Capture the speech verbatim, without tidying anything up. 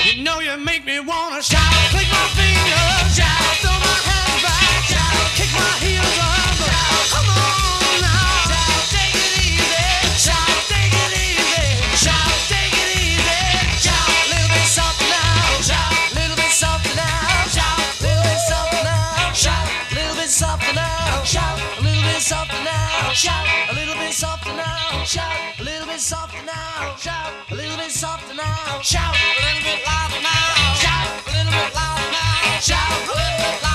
You know you make me wanna shout, click my fingers, shout, throw my hands back, shout, kick my heels up, shout, come on now, shout, take it easy, shout, take it easy, shout, take it easy, shout, a little bit softer now, shout, a little bit softer now, shout, a little bit softer now, shout, a little bit softer now, shout, a little bit softer now, shout, a little bit softer now, shout, a little bit softer now, shout, a little bit softer now, shout, a little bit louder now, shout, a little bit louder now, shout, a little bit louder.